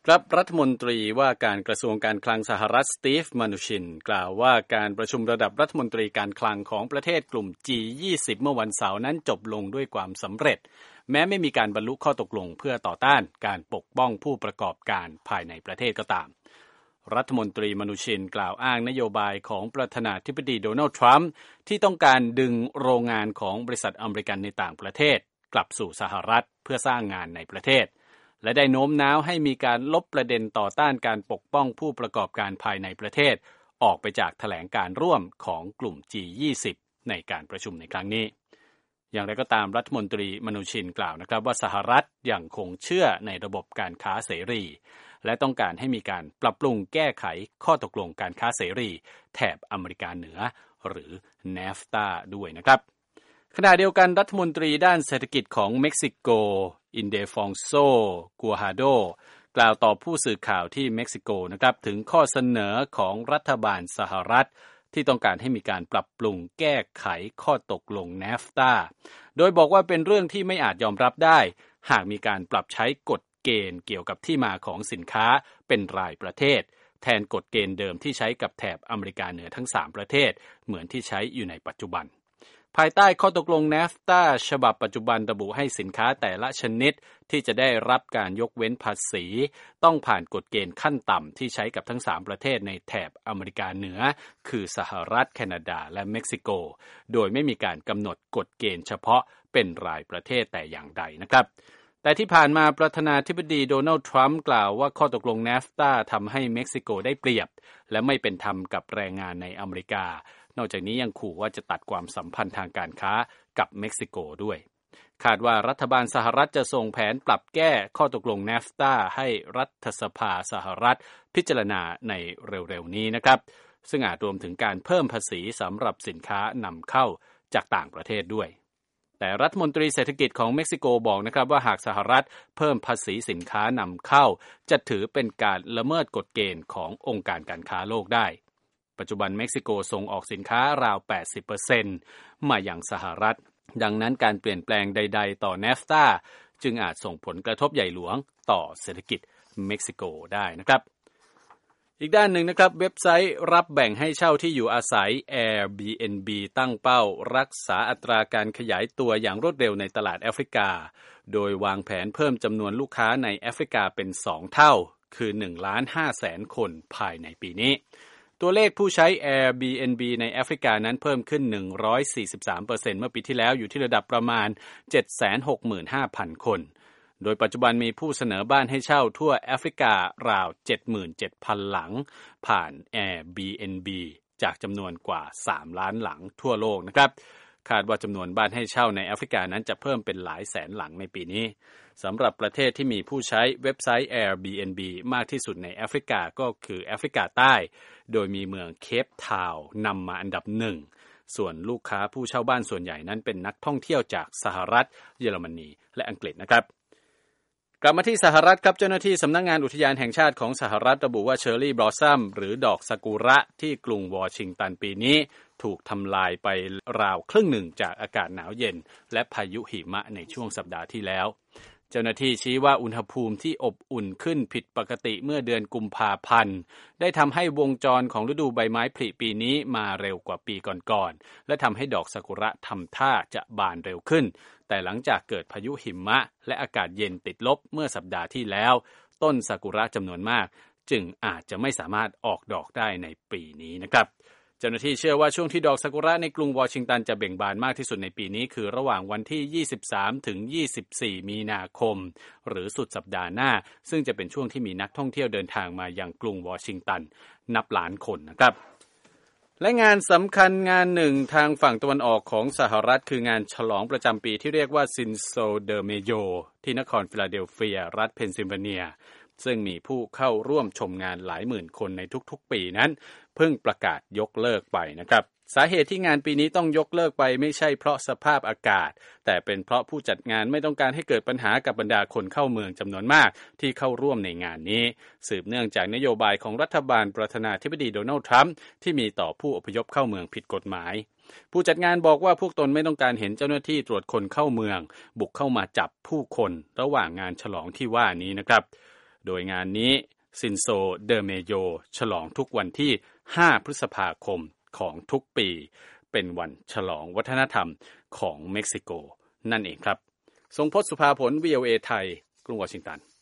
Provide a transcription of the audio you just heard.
ครับรัฐมนตรีว่าการกระทรวงการคลังสหรัฐสตีฟมานูชินกล่าวว่าการประชุมระดับรัฐมนตรีการคลังของประเทศกลุ่ม G20 เมื่อวันเสาร์นั้นจบลงด้วยความสำเร็จแม้ไม่มีการบรรลุข้อตกลงเพื่อต่อต้านการปกป้องผู้ประกอบการภายในประเทศก็ตามรัฐมนตรีมานูชินกล่าวอ้างนโยบายของประธานาธิบดีโดนัลด์ทรัมป์ที่ต้องการดึงโรงงานของบริษัทอเมริกันในต่างประเทศกลับสู่สหรัฐเพื่อสร้างงานในประเทศและได้โน้มน้าวให้มีการลบประเด็นต่อต้านการปกป้องผู้ประกอบการภายในประเทศออกไปจากแถลงการร่วมของกลุ่ม G20 ในการประชุมในครั้งนี้อย่างไรก็ตามรัฐมนตรีมานูชินกล่าวนะครับว่าสหรัฐยังคงเชื่อในระบบการค้าเสรีและต้องการให้มีการปรับปรุงแก้ไขข้อตกลงการค้าเสรีแถบอเมริกาเหนือหรือ NAFTA ด้วยนะครับขณะเดียวกันรัฐมนตรีด้านเศรษฐกิจของเม็กซิโกอินเดฟองโซกัวฮาโดกล่าวต่อผู้สื่อข่าวที่เม็กซิโกนะครับถึงข้อเสนอของรัฐบาลสหรัฐที่ต้องการให้มีการปรับปรุงแก้ไขข้อตกลง NAFTA โดยบอกว่าเป็นเรื่องที่ไม่อาจยอมรับได้หากมีการปรับใช้กฎเกณฑ์เกี่ยวกับที่มาของสินค้าเป็นรายประเทศแทนกฎเกณฑ์เดิมที่ใช้กับแถบอเมริกาเหนือทั้ง3ประเทศเหมือนที่ใช้อยู่ในปัจจุบันภายใต้ข้อตกลง NAFTA ฉบับปัจจุบันระบุให้สินค้าแต่ละชนิดที่จะได้รับการยกเว้นภาษีต้องผ่านกฎเกณฑ์ขั้นต่ำที่ใช้กับทั้ง3ประเทศในแถบอเมริกาเหนือคือสหรัฐแคนาดาและเม็กซิโกโดยไม่มีการกำหนดกฎเกณฑ์เฉพาะเป็นรายประเทศแต่อย่างใดนะครับแต่ที่ผ่านมาประธานาธิบดีโดนัลด์ทรัมป์กล่าวว่าข้อตกลง NAFTA ทำให้เม็กซิโกได้เปรียบและไม่เป็นธรรมกับแรงงานในอเมริกานอกจากนี้ยังขู่ว่าจะตัดความสัมพันธ์ทางการค้ากับเม็กซิโกด้วยคาดว่ารัฐบาลสหรัฐจะส่งแผนปรับแก้ข้อตกลง NAFTA ให้รัฐสภาสหรัฐพิจารณาในเร็วๆนี้นะครับซึ่งอาจรวมถึงการเพิ่มภาษีสำหรับสินค้านำเข้าจากต่างประเทศด้วยแต่รัฐมนตรีเศรษฐกิจของเม็กซิโกบอกนะครับว่าหากสหรัฐเพิ่มภาษีสินค้านำเข้าจะถือเป็นการละเมิดกฎเกณฑ์ขององค์การการค้าโลกได้ปัจจุบันเม็กซิโกส่งออกสินค้าราว 80% มายังสหรัฐดังนั้นการเปลี่ยนแปลงใดๆต่อ NAFTA จึงอาจส่งผลกระทบใหญ่หลวงต่อเศรษฐกิจเม็กซิโกได้นะครับอีกด้านหนึ่งนะครับเว็บไซต์รับแบ่งให้เช่าที่อยู่อาศัย Airbnb ตั้งเป้ารักษาอัตราการขยายตัวอย่างรวดเร็วในตลาดแอฟริกาโดยวางแผนเพิ่มจำนวนลูกค้าในแอฟริกาเป็น2เท่าคือ 1.5 ล้านคนภายในปีนี้ตัวเลขผู้ใช้ Airbnb ในแอฟริกานั้นเพิ่มขึ้น 143% เมื่อปีที่แล้วอยู่ที่ระดับประมาณ 765,000 คนโดยปัจจุบันมีผู้เสนอบ้านให้เช่าทั่วแอฟริการาว 77,000 หลังผ่าน Airbnb จากจำนวนกว่า 3 ล้านหลังทั่วโลกนะครับคาดว่าจำนวนบ้านให้เช่าในแอฟริกานั้นจะเพิ่มเป็นหลายแสนหลังในปีนี้สำหรับประเทศที่มีผู้ใช้เว็บไซต์ Airbnb มากที่สุดในแอฟริกาก็คือแอฟริกาใต้โดยมีเมืองเคปทาวน์นำมาอันดับ1ส่วนลูกค้าผู้เช่าบ้านส่วนใหญ่นั้นเป็นนักท่องเที่ยวจากสหรัฐเยอรมนีและอังกฤษนะครับกลับมาที่สหรัฐครับเจ้าหน้าที่สำนักงานอุทยานแห่งชาติของสหรัฐระบุว่าเชอร์รี่บลอสซัมหรือดอกซากุระที่กรุงวอชิงตันปีนี้ถูกทำลายไปราวครึ่งหนึ่งจากอากาศหนาวเย็นและพายุหิมะในช่วงสัปดาห์ที่แล้วเจ้าหน้าที่ชี้ว่าอุณหภูมิที่อบอุ่นขึ้นผิดปกติเมื่อเดือนกุมภาพันธ์ได้ทำให้วงจรของฤดูใบไม้ผลิปีนี้มาเร็วกว่าปีก่อนๆและทำให้ดอกซากุระทำท่าจะบานเร็วขึ้นแต่หลังจากเกิดพายุหิมะและอากาศเย็นติดลบเมื่อสัปดาห์ที่แล้วต้นซากุระจำนวนมากจึงอาจจะไม่สามารถออกดอกได้ในปีนี้นะครับเจ้าหน้าที่เชื่อว่าช่วงที่ดอกซากุระในกรุงวอชิงตันจะเบ่งบานมากที่สุดในปีนี้คือระหว่างวันที่23ถึง24มีนาคมหรือสุดสัปดาห์หน้าซึ่งจะเป็นช่วงที่มีนักท่องเที่ยวเดินทางมายังกรุงวอชิงตันนับล้านคนนะครับและงานสำคัญงานหนึ่งทางฝั่งตะวันออกของสหรัฐคืองานฉลองประจำปีที่เรียกว่าซินโซเดอเมโยที่นครฟิลาเดลเฟียรัฐเพนซิลเวเนียซึ่งมีผู้เข้าร่วมชมงานหลายหมื่นคนในทุกๆปีนั้นเพิ่งประกาศยกเลิกไปนะครับสาเหตุที่งานปีนี้ต้องยกเลิกไปไม่ใช่เพราะสภาพอากาศแต่เป็นเพราะผู้จัดงานไม่ต้องการให้เกิดปัญหากับบรรดาคนเข้าเมืองจำนวนมากที่เข้าร่วมในงานนี้สืบเนื่องจากนโยบายของรัฐบาลประธานาธิบดีโดนัลด์ทรัมป์ที่มีต่อผู้อพยพเข้าเมืองผิดกฎหมายผู้จัดงานบอกว่าพวกตนไม่ต้องการเห็นเจ้าหน้าที่ตรวจคนเข้าเมืองบุกเข้ามาจับผู้คนระหว่างงานฉลองที่ว่านี้นะครับโดยงานนี้ซินโซเดอเมโยฉลองทุกวันที่5พฤษภาคมของทุกปีเป็นวันฉลองวัฒนธรรมของเม็กซิโกนั่นเองครับทรงพจน์ สุภาผล VOA ไทยกรุงวอชิงตัน